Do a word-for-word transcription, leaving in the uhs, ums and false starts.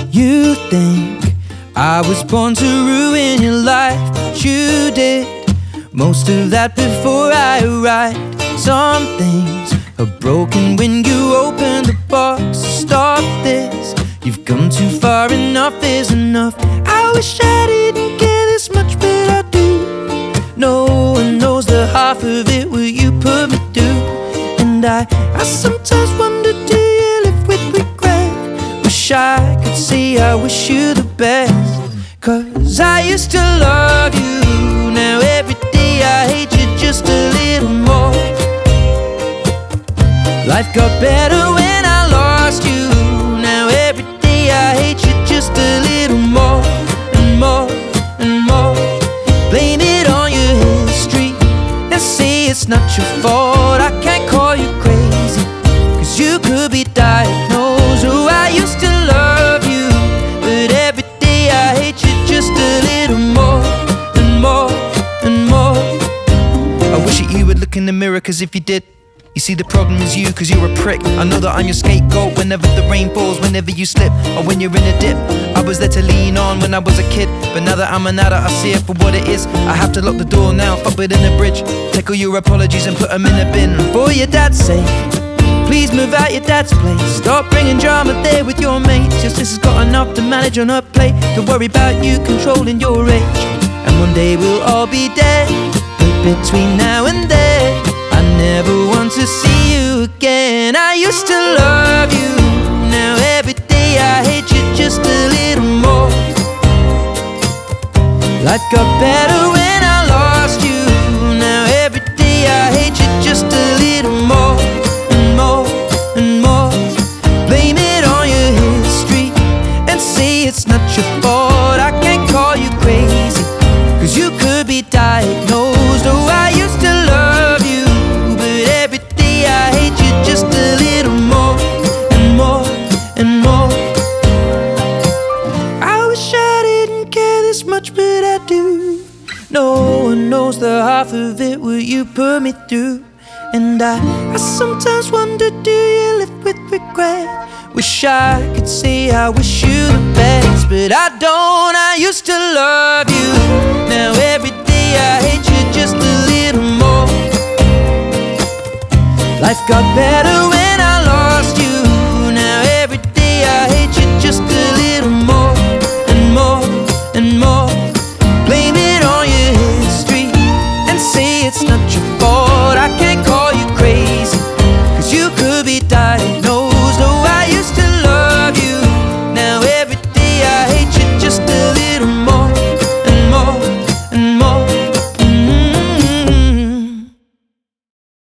You think I was born to ruin your life, but you did most of that before I arrived. Some things are broken when you open the box. Stop this, you've gone too far, enough is enough. I wish I didn't care this much, but I do. No one knows the half of it what you put me through. And I, I sometimes wonder, do you live with regret? Wish I could say I wish you the best. Cause I used to love you, now every day I hate you just a little more. Life got better when I lost you, now every day I hate you just a little more and more and more. Blame it on your history and say it's not your fault. I can't call you crazy, cause you could be diagnosed. Oh, I used to love you, but every day I hate you just a little more and more and more. I wish that you would look in the mirror, cause if you did, you see the problem is you, cause you're a prick. I know that I'm your scapegoat whenever the rain falls, whenever you slip, or when you're in a dip. I was there to lean on when I was a kid, but now that I'm an adult I see it for what it is. I have to lock the door now, fuck it in the bridge. Take all your apologies and put them in a bin. For your dad's sake, please move out your dad's place. Stop bringing drama there with your mates. Your sister's got enough to manage on her plate. Don't worry about you controlling your age. And one day we'll all be dead, but between now and then I never want to see you again. I used to love you, now every day I hate you just a little more. Life got better when I lost you, now every day I hate you just a little more and more and more. Blame it on your history and say it's not your fault. I can't call you crazy, cause you could be diagnosed. Oh, I used to love you, just a little more and more and more. I wish I didn't care this much, but I do. No one knows the half of it what you put me through. And I, I sometimes wonder, do you live with regret? Wish I could say I wish you the best, but I don't. I used to love you, now every day I hate you just a little more. Life got better when I lost you, now every day I hate you just a little more.